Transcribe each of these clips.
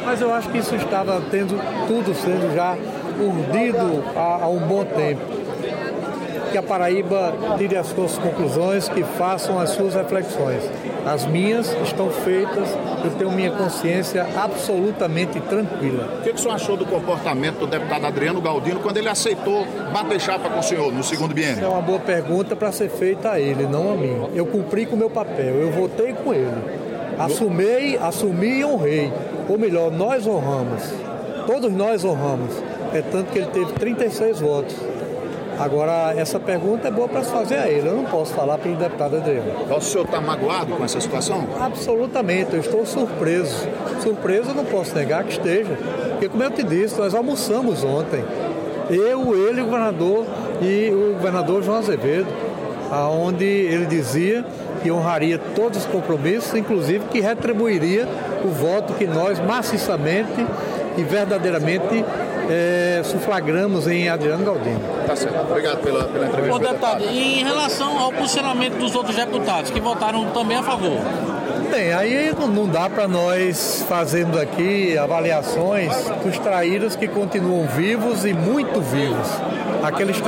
Mas eu acho que isso estava tudo sendo já urdido há um bom tempo. Que a Paraíba tire as suas conclusões, que façam as suas reflexões. As minhas estão feitas, eu tenho minha consciência absolutamente tranquila. O que o senhor achou do comportamento do deputado Adriano Galdino quando ele aceitou bater chapa com o senhor no segundo biênio? Essa é uma boa pergunta para ser feita a ele, não a mim. Eu cumpri com o meu papel, eu votei com ele. Assumi e honrei. Ou melhor, nós honramos. Todos nós honramos. É tanto que ele teve 36 votos. Agora, essa pergunta é boa para se fazer a ele. Eu não posso falar pelo deputado Adriano. O senhor está magoado com essa situação? Absolutamente, eu estou surpreso. Surpreso eu não posso negar que esteja. Porque, como eu te disse, nós almoçamos ontem. Eu, ele, o governador e o governador João Azevedo, onde ele dizia que honraria todos os compromissos, inclusive que retribuiria o voto que nós maciçamente e verdadeiramente suflagramos em Adriano Galdino. Tá certo. Obrigado pela entrevista. Ô, deputado, e em relação ao posicionamento dos outros deputados que votaram também a favor? Bem, aí não dá para nós fazermos aqui avaliações dos traíras que continuam vivos e muito vivos. Aqueles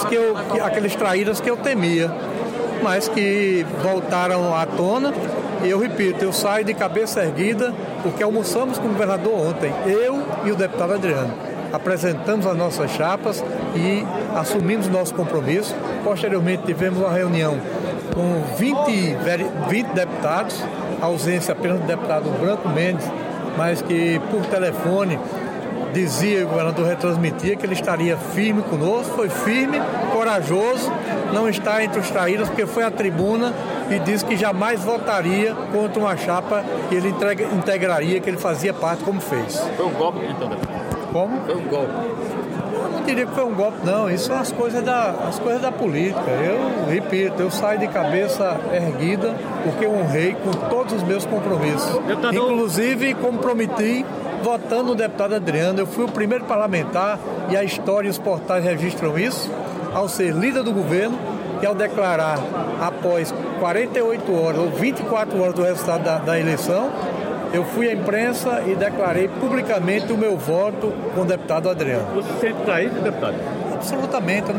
traíras que eu temia, mas que voltaram à tona. E eu repito, eu saio de cabeça erguida porque almoçamos com o governador ontem, eu e o deputado Adriano. Apresentamos as nossas chapas e assumimos nosso compromisso. Posteriormente tivemos uma reunião com 20 deputados, a ausência apenas do deputado Branco Mendes, mas que por telefone dizia, e o governador retransmitia, que ele estaria firme conosco. Foi firme, corajoso, não está entre os traíras, porque foi à tribuna e disse que jamais votaria contra uma chapa que ele integraria, que ele fazia parte, como fez. Foi um golpe, então, deputado? Como? Foi um golpe. Eu não diria que foi um golpe, não. Isso são as coisas da política. Eu repito, eu saio de cabeça erguida porque eu honrei com todos os meus compromissos. Inclusive, comprometi votando o deputado Adriano. Eu fui o primeiro parlamentar, e a história e os portais registram isso, ao ser líder do governo e ao declarar, após 48 horas ou 24 horas do resultado da eleição, eu fui à imprensa e declarei publicamente o meu voto com o deputado Adriano. Você se sente traído, deputado? Absolutamente.